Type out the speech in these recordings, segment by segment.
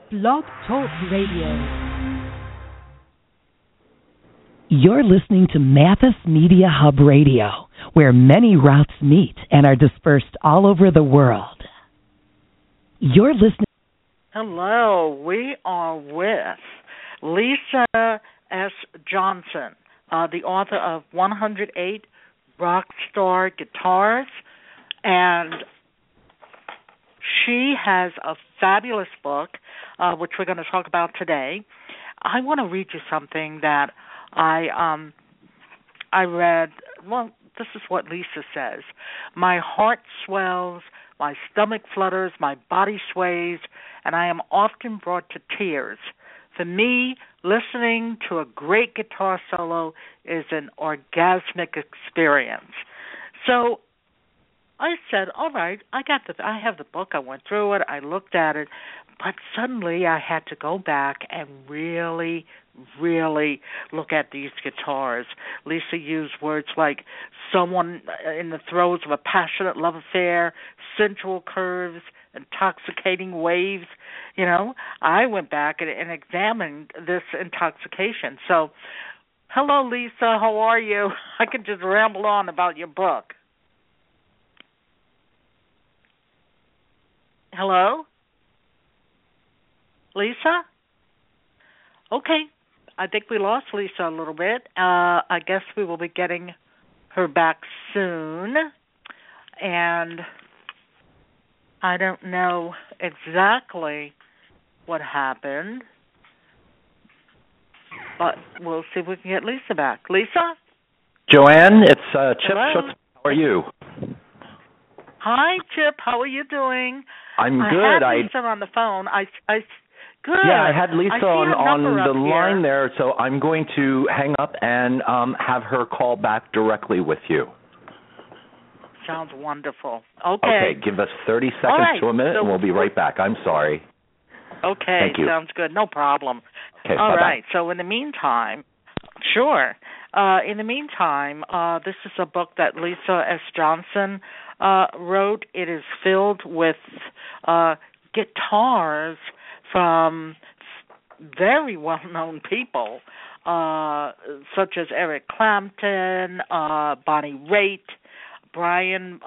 Blog Talk Radio. You're listening to Mathis Media Hub Radio, where many routes meet and are dispersed all over the world. You're listening. Hello, we are with Lisa S. Johnson, the author of 108 Rockstar Guitars, and she has a fabulous book, which we're going to talk about today. I want to read you something that I read. Well, this is what Lisa says. My heart swells, my stomach flutters, my body sways, and I am often brought to tears. For me, listening to a great guitar solo is an orgasmic experience. So I said, all right, I have the book. I went through it. I looked at it. But suddenly I had to go back and really look at these guitars. Lisa used words like someone in the throes of a passionate love affair, sensual curves, intoxicating waves. You know, I went back and examined this intoxication. So, hello, Lisa. How are you? I could just ramble on about your book. Hello? Lisa? Okay. I think we lost Lisa a little bit. I guess we will be getting her back soon. And I don't know exactly what happened, but we'll see if we can get Lisa back. Lisa? Joanne, it's Chip Hello? Schutz. How are you? Hi, Chip. How are you doing? I'm good. I had Lisa on the phone. Good. Yeah, I had Lisa on the line here. there, so I'm going to hang up and have her call back directly with you. Sounds wonderful. Okay, give us 30 seconds to a minute, and we'll be right back. I'm sorry. Okay, Thank you. Sounds good. No problem. Okay, All bye-bye. right, so in the meantime, sure. In the meantime, this is a book that Lisa S. Johnson wrote. It is filled with guitars from very well-known people, such as Eric Clapton, Bonnie Raitt, Brian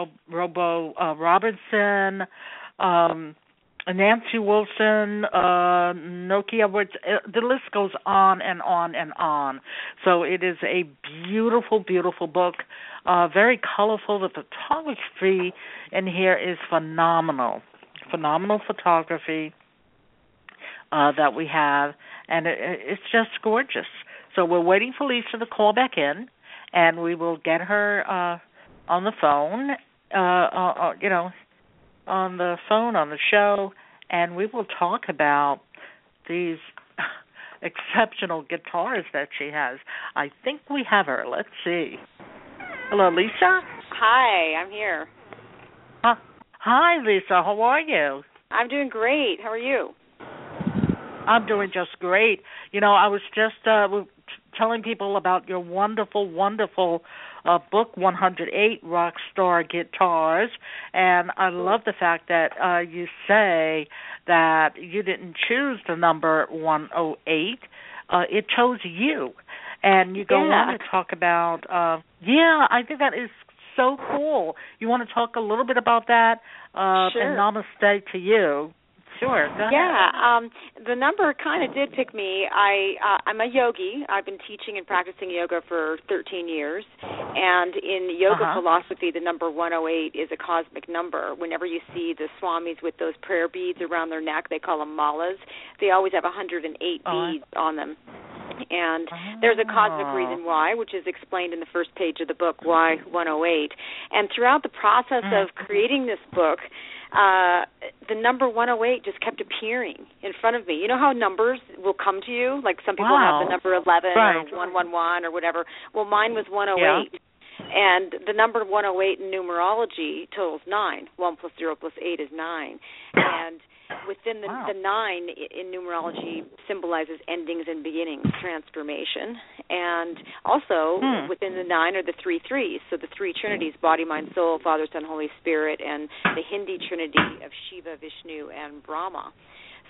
Robertson, Nancy Wilson, Nokia Woods. The list goes on and on and on. So it is a beautiful, beautiful book, very colorful. The photography in here is phenomenal. Phenomenal photography that we have, and it's just gorgeous. So we're waiting for Lisa to call back in, and we will get her on the phone, on the phone, on the show, and we will talk about these exceptional guitars that she has. I think we have her. Let's see. Hello, Lisa? Hi, I'm here. Hi, Lisa. How are you? I'm doing great. How are you? I'm doing just great. You know, I was just telling people about your wonderful, wonderful book, 108 Rockstar Guitars, and I love the fact that you say that you didn't choose the number 108. It chose you. And you go on to talk about, I think that is so cool. You want to talk a little bit about that? Sure. And namaste to you. Sure, go ahead. Yeah, the number kind of did pick me. I'm a yogi. I've been teaching and practicing yoga for 13 years, and in yoga philosophy, the number 108 is a cosmic number. Whenever you see the swamis with those prayer beads around their neck, they call them malas, they always have 108 beads on them. And there's a cosmic reason why, which is explained in the first page of the book, Why 108. And throughout the process of creating this book, the number 108 just kept appearing in front of me. You know how numbers will come to you? Like some people have the number 11 or 111 or whatever. Well, mine was 108. Yeah. And the number 108 in numerology totals 9. 1 plus 0 plus 8 is 9. And within the 9 in numerology symbolizes endings and beginnings, transformation. And also within the 9 are the 3 threes, so the 3 trinities, body, mind, soul, Father, Son, Holy Spirit, and the Hindi trinity of Shiva, Vishnu, and Brahma.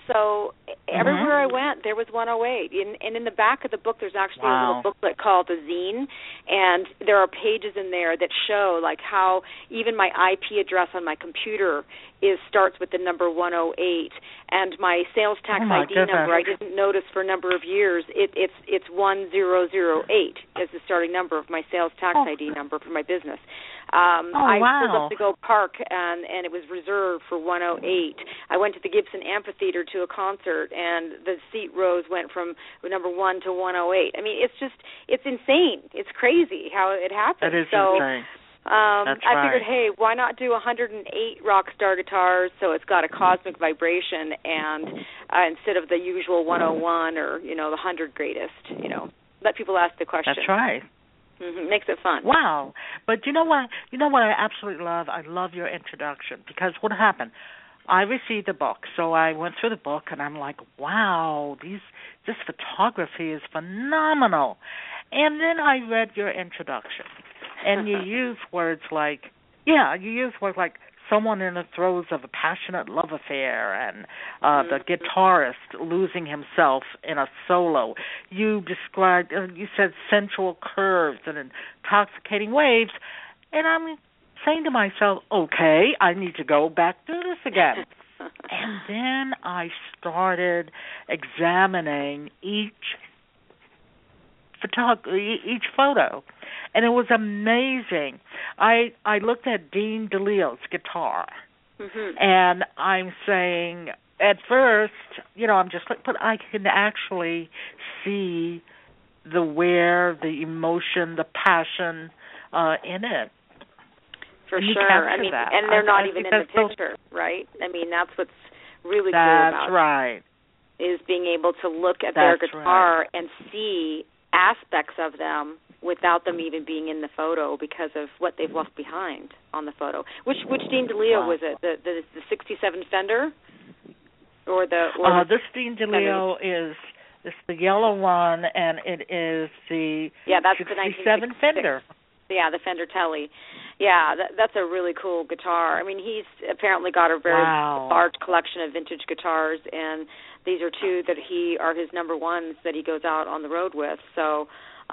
So everywhere I went, there was 108. And in the back of the book, there's actually a little booklet called the Zine, and there are pages in there that show like how even my IP address on my computer starts with the number 108, and my sales tax ID number I didn't notice for a number of years. It's 1008 as the starting number of my sales tax ID number for my business. I pulled up to go park, and it was reserved for 108. I went to the Gibson Amphitheater to a concert, and the seat rows went from number 1 to 108. I mean, it's insane. It's crazy how it happens. That is insane. I figured, hey, why not do 108 Rockstar guitars so it's got a cosmic vibration, and instead of the usual 101 or the 100 greatest, let people ask the question. That's right. Makes it fun. Wow. But you know what I absolutely love? I love your introduction, because what happened? I received the book, so I went through the book, and I'm like, wow, this photography is phenomenal. And then I read your introduction, and you use words like someone in the throes of a passionate love affair, and the guitarist losing himself in a solo. You said sensual curves and intoxicating waves, and I'm saying to myself, okay, I need to go back through this again. And then I started examining each photo, and it was amazing. I looked at Dean DeLeo's guitar, and I'm saying, at first, I'm just like, but I can actually see the wear, the emotion, the passion in it. For sure. I mean, and they're not even in the picture, right? I mean, that's what's really cool about it. That's right. Is being able to look at their guitar and see aspects of them without them even being in the photo because of what they've left behind on the photo. Which Dean DeLeo was it? The 67 Fender, or this Dean DeLeo is the yellow one, and it is the that's 67 Fender. Yeah, the Fender Tele. Yeah, that's a really cool guitar. I mean, he's apparently got a very large collection of vintage guitars, and these are two that are his number ones that he goes out on the road with. So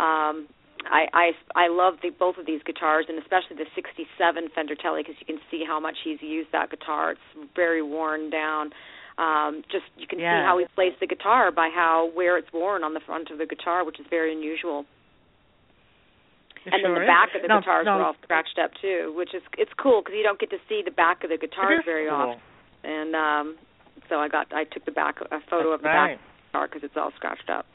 I love both of these guitars, and especially the 67 Fender Tele, because you can see how much he's used that guitar. It's very worn down. You can see how he plays the guitar by where it's worn on the front of the guitar, which is very unusual. And then the back of the guitars are all scratched up too, which it's cool because you don't get to see the back of the guitars very often. And so I took a photo of the back of the guitar because it's all scratched up.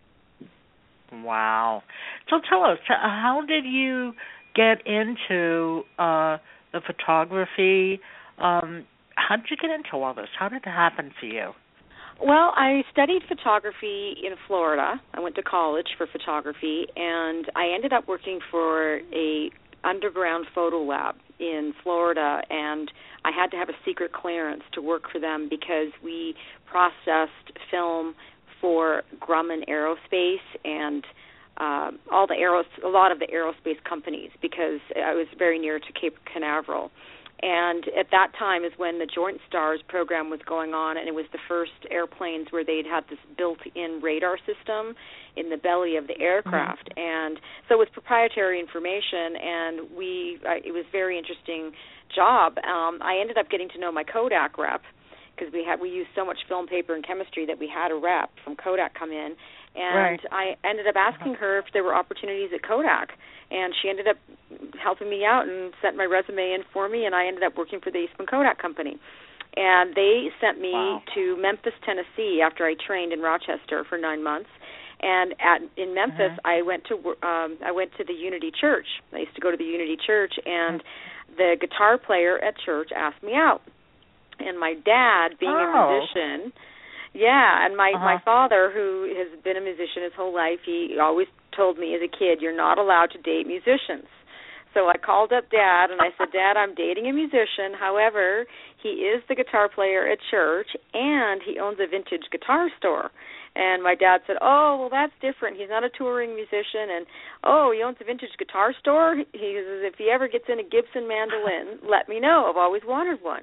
Wow. So tell us, how did you get into the photography? How did you get into all this? How did it happen for you? Well, I studied photography in Florida. I went to college for photography, and I ended up working for a underground photo lab in Florida, and I had to have a secret clearance to work for them because we processed film for Grumman Aerospace and a lot of the aerospace companies, because I was very near to Cape Canaveral. And at that time is when the Joint Stars program was going on, and it was the first airplanes where they'd had this built-in radar system in the belly of the aircraft. And so it was proprietary information, and it was a very interesting job. I ended up getting to know my Kodak rep, because we used so much film, paper, and chemistry that we had a rep from Kodak come in. And I ended up asking her if there were opportunities at Kodak, and she ended up helping me out and sent my resume in for me, and I ended up working for the Eastman Kodak Company. And they sent me to Memphis, Tennessee, after I trained in Rochester for 9 months. And in Memphis, I went to the Unity Church. I used to go to the Unity Church, and the guitar player at church asked me out. And my dad, being a musician, and my father, who has been a musician his whole life, he always told me as a kid, you're not allowed to date musicians. So I called up Dad, and I said, Dad, I'm dating a musician. However, he is the guitar player at church, and he owns a vintage guitar store. And my dad said, oh, well, that's different. He's not a touring musician. And, he owns a vintage guitar store? He says, if he ever gets in a Gibson mandolin, let me know. I've always wanted one.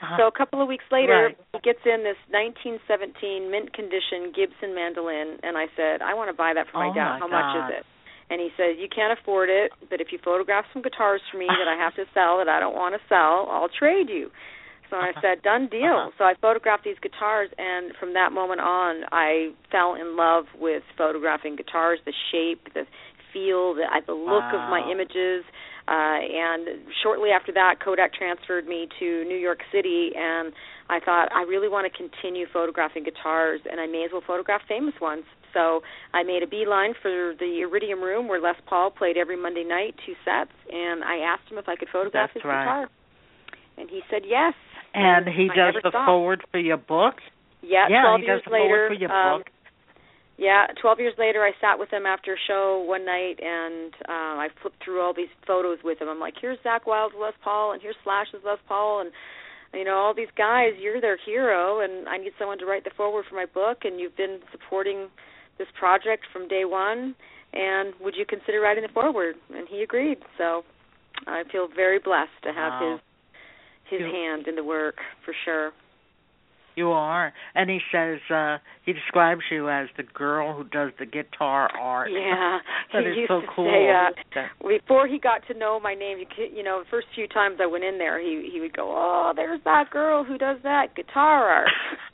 So a couple of weeks later, Right. he gets in this 1917 mint condition Gibson mandolin, and I said, I want to buy that for my dad. How much is it? And he said, you can't afford it, but if you photograph some guitars for me that I have to sell that I don't want to sell, I'll trade you. So I said, done deal. So I photographed these guitars, and from that moment on, I fell in love with photographing guitars, the shape, the feel, the look of my images. And shortly after that, Kodak transferred me to New York City, and I thought, I really want to continue photographing guitars, and I may as well photograph famous ones. So I made a beeline for the Iridium Room where Les Paul played every Monday night, 2 sets, and I asked him if I could photograph his guitar. And he said yes. And he does the forward for your book? Yeah, 12 years later. For your book. Yeah, 12 years later, I sat with him after a show one night, and I flipped through all these photos with him. I'm like, here's Zakk Wylde's Les Paul, and here's Slash's Les Paul, and all these guys, you're their hero, and I need someone to write the foreword for my book, and you've been supporting this project from day one, and would you consider writing the foreword? And he agreed. So I feel very blessed to have his hand in the work, for sure. You are. And he says, he describes you as the girl who does the guitar art. Yeah. That is so cool. Say, before he got to know my name, the first few times I went in there, he would go, oh, there's that girl who does that guitar art.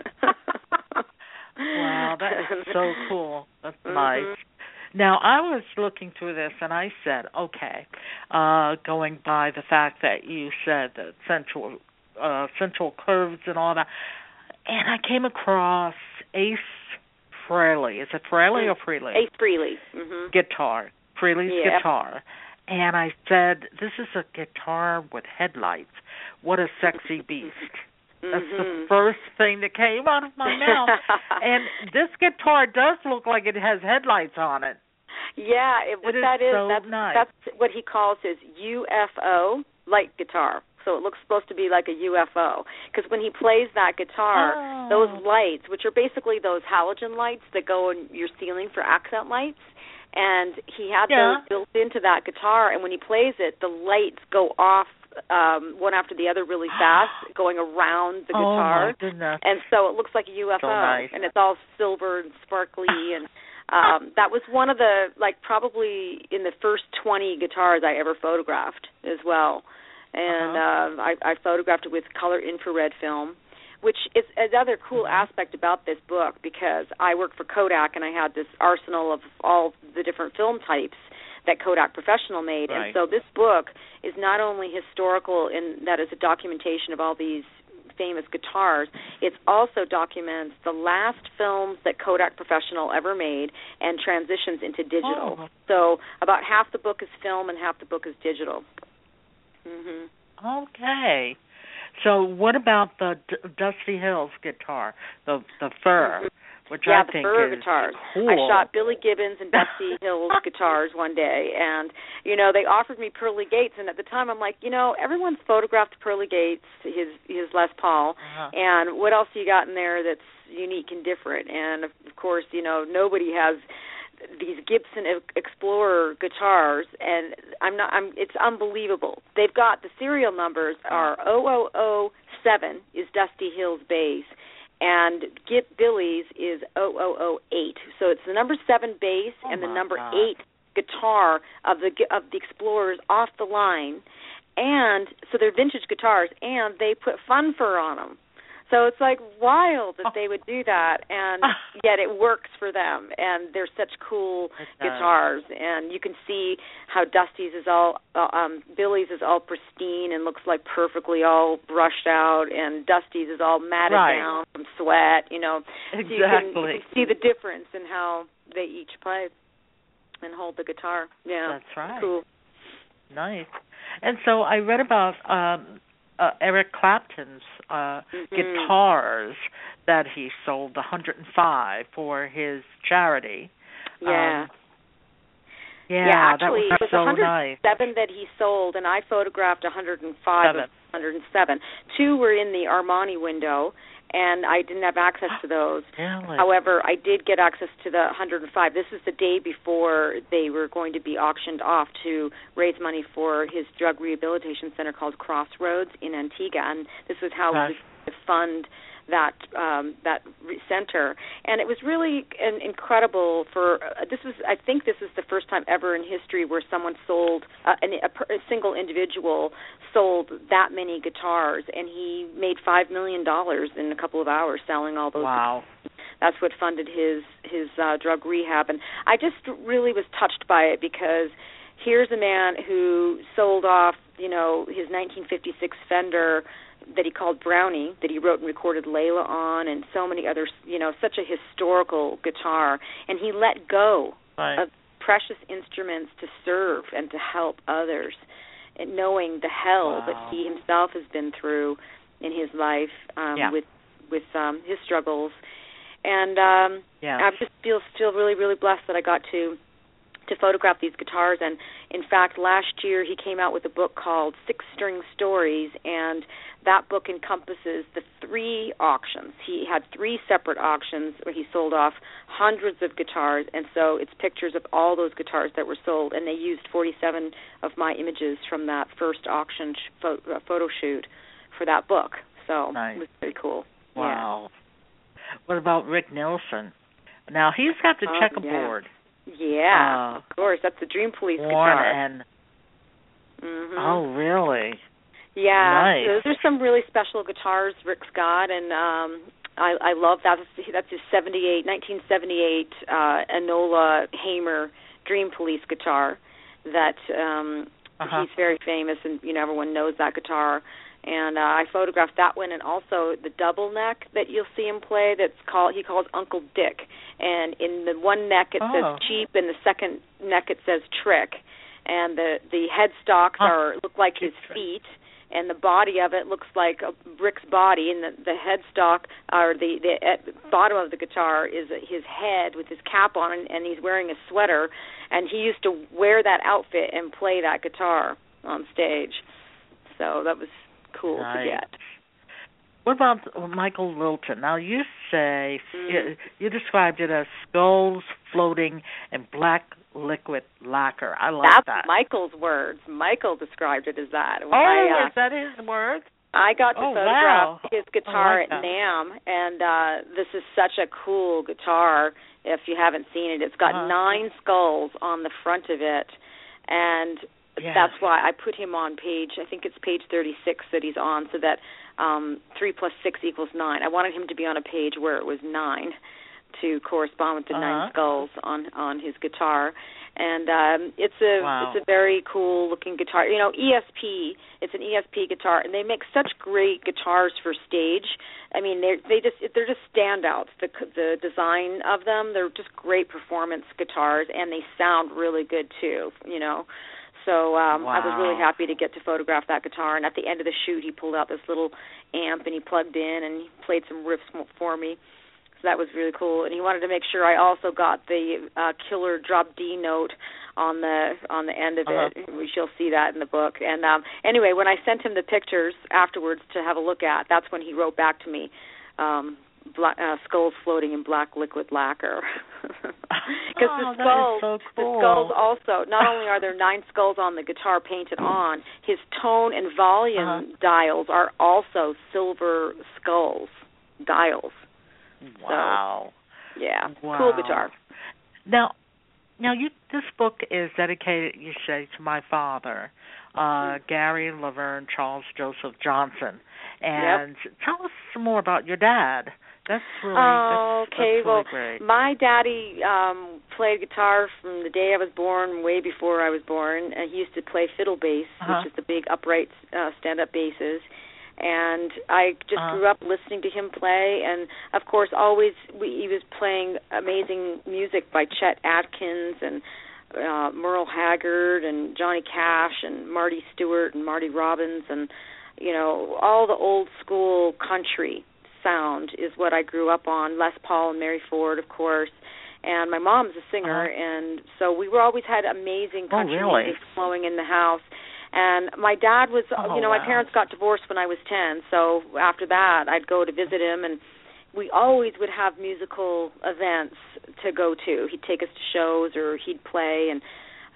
Wow, that is so cool. That's nice. Now, I was looking through this, and I said, okay, going by the fact that you said that central curves and all that, and I came across Ace Frehley. Is it Frehley or Frehley? Ace Frehley. Guitar. Frehley's guitar. And I said, this is a guitar with headlights. What a sexy beast. That's the first thing that came out of my mouth. And this guitar does look like it has headlights on it. Yeah, nice. That's what he calls his UFO light guitar. So it looks supposed to be like a UFO. Because when he plays that guitar, those lights, which are basically those halogen lights that go in your ceiling for accent lights, and he had those built into that guitar, and when he plays it, the lights go off one after the other really fast, going around the guitar. Oh, my goodness. And so it looks like a UFO, so nice. And it's all silver and sparkly. And that was one of the, probably in the first 20 guitars I ever photographed as well. And I photographed it with color infrared film, which is another cool aspect about this book, because I work for Kodak, and I had this arsenal of all the different film types that Kodak Professional made. Right. And so this book is not only historical in that it's a documentation of all these famous guitars, it also documents the last films that Kodak Professional ever made and transitions into digital. So about half the book is film and half the book is digital. Okay. So what about the Dusty Hills guitar, the fur, which I think the fur is guitars. cool. I shot Billy Gibbons and Dusty Hills guitars one day, and, they offered me Pearly Gates, and at the time I'm like, everyone's photographed Pearly Gates, his Les Paul, and what else you got in there that's unique and different? And, of course, nobody has these Gibson Explorer guitars, and it's unbelievable. They've got the serial numbers are 0007 is Dusty Hill's bass, and Billy's is 0008. So it's the number 7 bass and the number 8 guitar of the Explorers off the line, and so they're vintage guitars, and they put fun fur on them. So it's wild that they would do that, and yet it works for them, and they're such cool guitars. And you can see how Dusty's is all, Billy's is all pristine and looks like perfectly all brushed out, and Dusty's is all matted down from sweat, Exactly. So you can see the difference in how they each play and hold the guitar. Yeah, that's right. Cool. Nice. And so I read about Eric Clapton's guitars that he sold 105 for his charity. Yeah. Actually, that was so 107 nice. that he sold, and I photographed 105 107. 2 were in the Armani window, and I didn't have access to those. Really? However, I did get access to the 105. This is the day before they were going to be auctioned off to raise money for his drug rehabilitation center called Crossroads in Antigua, and this was how we was to fund that center. And it was really incredible for I think this is the first time ever in history where someone sold a single individual sold that many guitars, and he made $5 million in a couple of hours selling all those. Wow. Guitars. That's what funded his drug rehab, and I just really was touched by it because here's a man who sold off, his 1956 Fender that he called Brownie, that he wrote and recorded Layla on, and so many others, such a historical guitar. And he let go of precious instruments to serve and to help others, and knowing the hell that he himself has been through in his life with his struggles. And I just feel still really, really blessed that I got to photograph these guitars. And in fact, last year he came out with a book called Six String Stories, and that book encompasses the 3 auctions. He had 3 separate auctions where he sold off hundreds of guitars, and so it's pictures of all those guitars that were sold, and they used 47 of my images from that first auction photo shoot for that book. So It was pretty cool. Wow. Yeah. What about Rick Nielsen? Now, he's got the checkerboard. Yeah, of course. That's the Dream Police guitar. And Oh, really? Yeah. Nice. Those are some really special guitars Rick's got, and I love that. That's his 1978 Enola Hamer Dream Police guitar that he's very famous, and everyone knows that guitar. And I photographed that one, and also the double neck that you'll see him play. He calls Uncle Dick. And in the one neck it says cheap, and the second neck it says trick. And the headstocks look like his feet, and the body of it looks like Rick's body, and the headstock or the bottom of the guitar is his head with his cap on, and he's wearing a sweater. And he used to wear that outfit and play that guitar on stage. So that was cool to get. What about Michael Lilton? Now, you say, you described it as skulls floating in black liquid lacquer. I like that. That's Michael's words. Michael described it as that. Is that his words? I got to photograph his guitar at NAMM, and this is such a cool guitar. If you haven't seen it, it's got 9 skulls on the front of it, and that's why I put him on page, I think it's page 36 that he's on, so that 3 plus 6 equals 9. I wanted him to be on a page where it was 9 to correspond with the 9 skulls on his guitar. And it's a very cool looking guitar. ESP, it's an ESP guitar, and they make such great guitars for stage. I mean, they're just standouts. The design of them, they're just great performance guitars, and they sound really good too. So I was really happy to get to photograph that guitar. And at the end of the shoot, he pulled out this little amp, and he plugged in, and he played some riffs for me. So that was really cool. And he wanted to make sure I also got the killer drop D note on the end of it. We shall see that in the book. And anyway, when I sent him the pictures afterwards to have a look at, that's when he wrote back to me, skulls floating in black liquid lacquer. Because the skulls also, not only are there 9 skulls on the guitar painted on, his tone and volume dials are also silver skulls dials. Wow. So, cool guitar. Now, this book is dedicated, you say, to my father, Gary Laverne Charles Joseph Johnson. And tell us some more about your dad. That's really great. My daddy played guitar from the day I was born, way before I was born. He used to play fiddle bass, which is the big upright stand-up basses. And I just grew up listening to him play, and of course, he was playing amazing music by Chet Atkins and Merle Haggard and Johnny Cash and Marty Stewart and Marty Robbins, and all the old school country sound is what I grew up on. Les Paul and Mary Ford, of course. And my mom's a singer, and so we always had amazing country music flowing in the house. And my dad was, my wow. parents got divorced when I was 10, so after that I'd go to visit him, and we always would have musical events to go to. He'd take us to shows or he'd play, and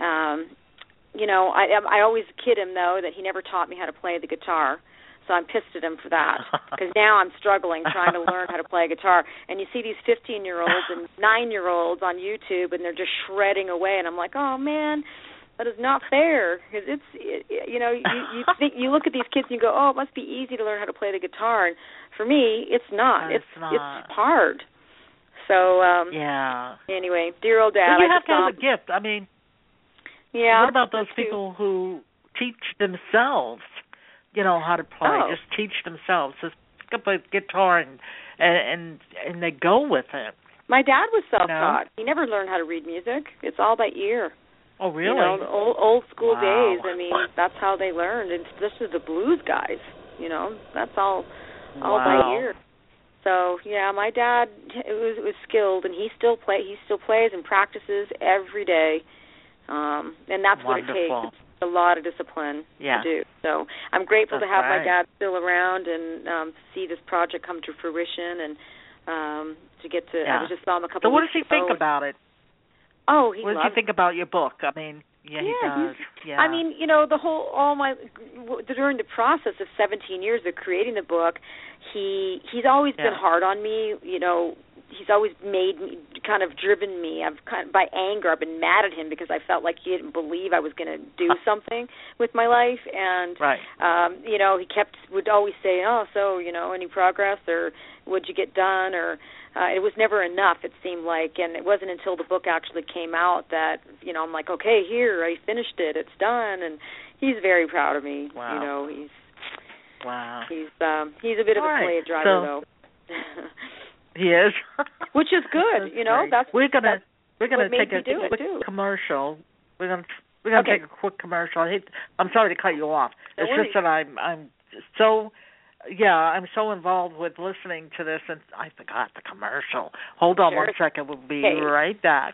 I always kid him, though, that he never taught me how to play the guitar. So I'm pissed at him for that, because now I'm struggling trying to learn how to play guitar. And you see these 15-year-olds and 9-year-olds on YouTube, and they're just shredding away, and I'm like, oh man, that is not fair. Because you look at these kids and you go, oh, it must be easy to learn how to play the guitar. And for me, it's not. It's hard. So anyway, dear old Dad. But you have to have a gift. I mean, yeah. What about those people who teach themselves? How to play. Oh. Just teach themselves. Just pick up a guitar and they go with it. My dad was self-taught. He never learned how to read music. It's all by ear. Oh, really? The old school Wow. days. I mean, that's how they learned. And especially the blues guys. That's all by ear. So yeah, my dad was skilled, and he still plays and practices every day. And that's what it takes. A lot of discipline to do. So I'm grateful to have my dad still around and see this project come to fruition, and to get to. I just saw him a couple. So what weeks does he think about it? Oh, what does he think about your book? I mean, he does. Yeah. I mean, during the process of 17 years of creating the book, he's always been hard on me. He's always made me, kind of driven me. By anger, I've been mad at him because I felt like he didn't believe I was going to do something with my life. And, he would always say, oh, so, any progress, or what'd you get done? Or it was never enough, it seemed like. And it wasn't until the book actually came out that, I'm like, okay, here, I finished it. It's done. And he's very proud of me. Wow. He's a bit of a slave driver, though. He is, which is good. That's we're gonna take a quick commercial. We're gonna take a quick commercial. I'm sorry to cut you off. It's just that I'm so involved with listening to this, and I forgot the commercial. Hold on 1 second. We'll be right back.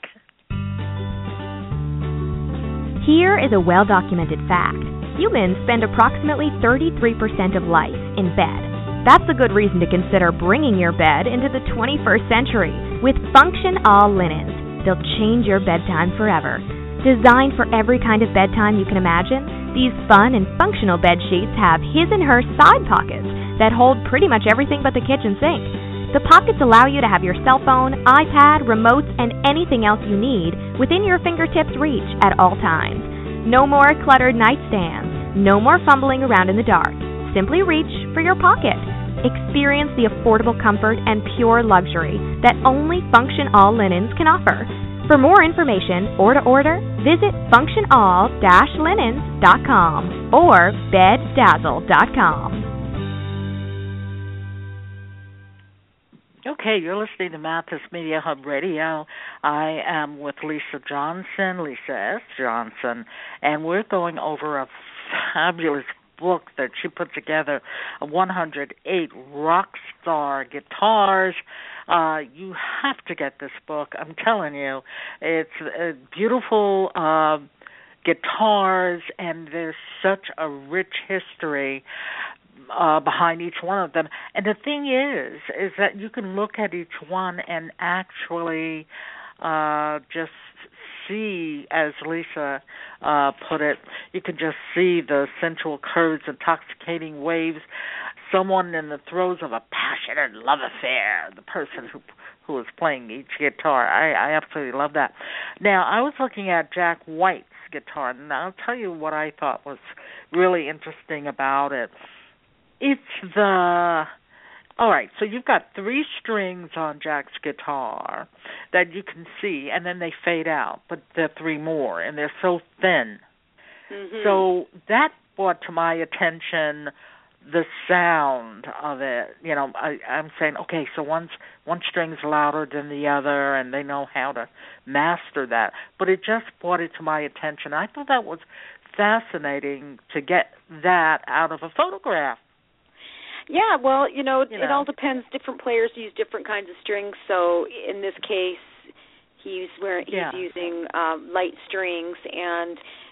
Here is a well-documented fact. Humans spend approximately 33% of life in bed. That's a good reason to consider bringing your bed into the 21st century with Function All Linens. They'll change your bedtime forever. Designed for every kind of bedtime you can imagine, these fun and functional bed sheets have his and her side pockets that hold pretty much everything but the kitchen sink. The pockets allow you to have your cell phone, iPad, remotes, and anything else you need within your fingertips' reach at all times. No more cluttered nightstands. No more fumbling around in the dark. Simply reach for your pocket. Experience the affordable comfort and pure luxury that only Function All Linens can offer. For more information or to order, visit functionall-linens.com or beddazzle.com. Okay, you're listening to Mathis Media Hub Radio. I am with Lisa Johnson, Lisa S. Johnson, and we're going over a fabulous book that she put together, 108 rock star guitars. You have to get this book. I'm telling you, it's beautiful guitars, and there's such a rich history behind each one of them. And the thing is that you can look at each one and actually just see, as Lisa put it, you can just see the sensual curves, intoxicating waves, someone in the throes of a passionate love affair, the person who is playing each guitar. I absolutely love that. Now, I was looking at Jack White's guitar, and I'll tell you what I thought was really interesting about it. All right, so you've got 3 strings on Jack's guitar that you can see, and then they fade out, but there are 3 more, and they're so thin. Mm-hmm. So that brought to my attention the sound of it. I'm saying, okay, so one string's louder than the other, and they know how to master that. But it just brought it to my attention. I thought that was fascinating to get that out of a photograph. Yeah, well, it all depends. Different players use different kinds of strings. So in this case, he's using light strings, and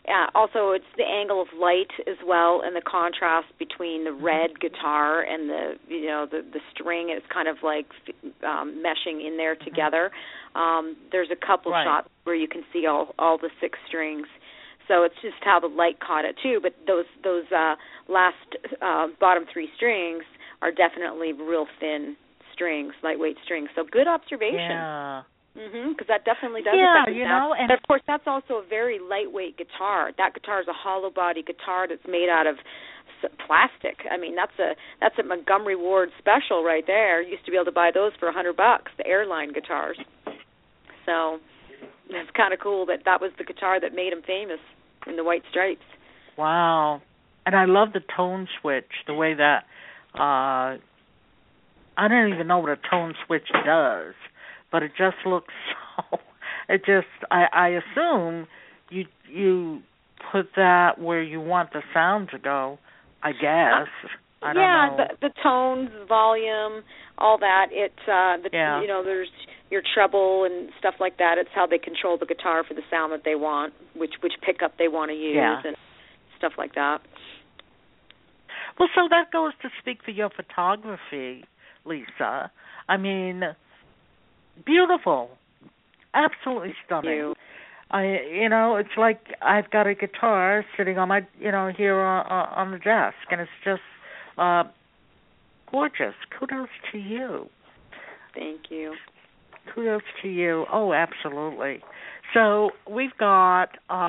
Also, it's the angle of light as well, and the contrast between the red guitar and the string is kind of like meshing in there together. There's a couple shots where you can see all the 6 strings. So it's just how the light caught it too. But those last bottom 3 strings are definitely real thin strings, lightweight strings. So good observation. Yeah. Because that definitely does affect the sound. And of course, that's also a very lightweight guitar. That guitar is a hollow body guitar that's made out of plastic. I mean, that's a Montgomery Ward special right there. You used to be able to buy those for $100, the Airline guitars. So it's kind of cool that was the guitar that made him famous in the White Stripes. Wow. And I love the tone switch, the way that I don't even know what a tone switch does, but it just looks so. I assume you put that where you want the sound to go, I guess. I don't know. The tones, volume, all that. There's your treble and stuff like that. It's how they control the guitar for the sound that they want, which pickup they want to use and stuff like that. Well, so that goes to speak for your photography, Lisa. I mean, beautiful, absolutely stunning. It's like I've got a guitar sitting on my, here on the desk, and it's just gorgeous. Kudos to you. Thank you. Kudos to you. Oh, absolutely. So we've got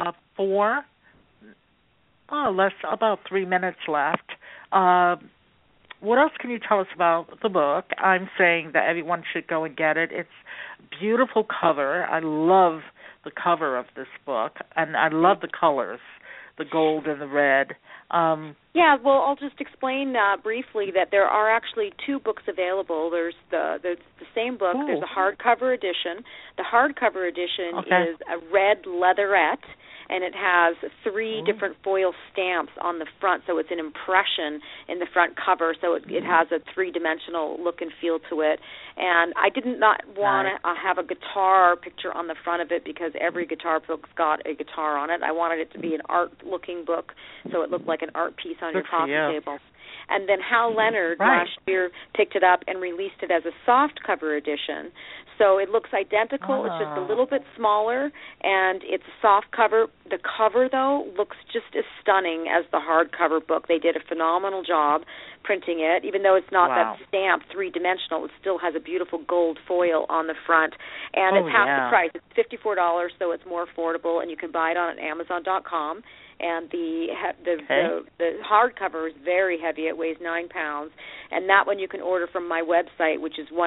about 3 minutes left. What else can you tell us about the book? I'm saying that everyone should go and get it. It's a beautiful cover. I love the cover of this book, and I love the colors, the gold and the red. Well, I'll just explain briefly that there are actually 2 books available. There's the same book. Ooh. There's a hardcover edition. The hardcover edition is a red leatherette, and it has 3 different foil stamps on the front, so it's an impression in the front cover, so it has a 3-dimensional look and feel to it. And I did not want to have a guitar picture on the front of it because every guitar book's got a guitar on it. I wanted it to be an art-looking book, so it looked like an art piece on your coffee table. And then Hal Leonard last year picked it up and released it as a soft cover edition. So it looks identical. It's just a little bit smaller, and it's a soft cover. The cover, though, looks just as stunning as the hardcover book. They did a phenomenal job printing it. Even though it's not that stamped 3-dimensional, it still has a beautiful gold foil on the front. And it's half the price. It's $54, so it's more affordable, and you can buy it on Amazon.com. And the hardcover is very heavy. It weighs 9 pounds. And that one you can order from my website, which is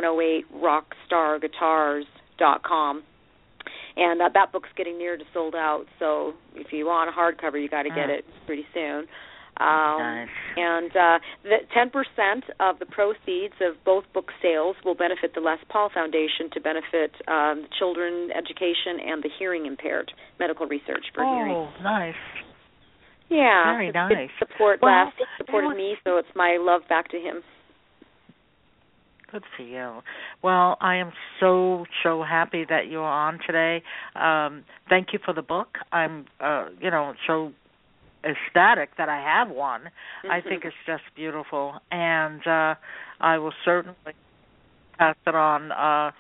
108rockstarguitars.com. And that book's getting near to sold out. So if you want a hardcover, you got to get it pretty soon. Nice. And the 10% of the proceeds of both book sales will benefit the Les Paul Foundation to benefit children education and the hearing impaired, medical research for hearing. Oh, nice. Yeah, very nice. Supported me, so it's my love back to him. Good for you. Well, I am so happy that you're on today. Thank you for the book. I'm, so ecstatic that I have one. I think it's just beautiful, and I will certainly pass it on.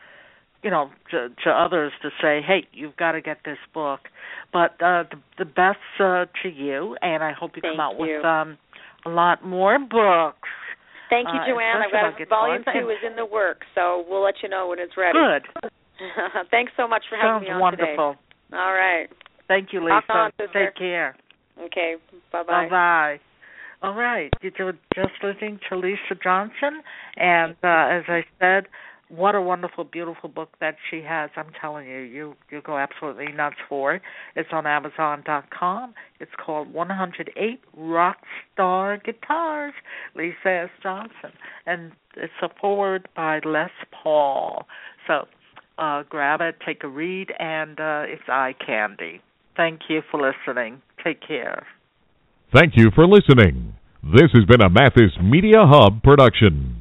To others to say, hey, you've got to get this book. But the best to you, and I hope you come out with a lot more books. Thank you, Joanne. I've got volume 2 is in the works, so we'll let you know when it's ready. Good. Thanhanks so much for having me on wonderful. Today. All right. Thank you, Lisa. Take care. Okay. Bye-bye. Bye-bye. All right. You're just listening to Lisa Johnson, and as I said, what a wonderful, beautiful book that she has. I'm telling you, you'll go absolutely nuts for it. It's on Amazon.com. It's called 108 Rockstar Guitars, Lisa S. Johnson. And it's a foreword by Les Paul. So grab it, take a read, and it's eye candy. Thank you for listening. Take care. Thank you for listening. This has been a Mathis Media Hub production.